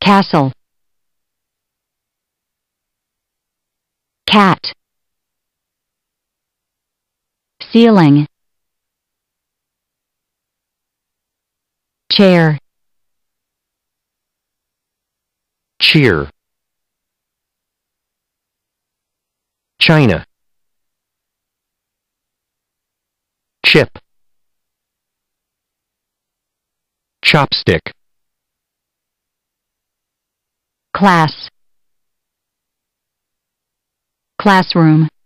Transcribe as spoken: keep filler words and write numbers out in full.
castle, cat, ceiling, chair, cheer, china, chip, chopstick, class, classroom,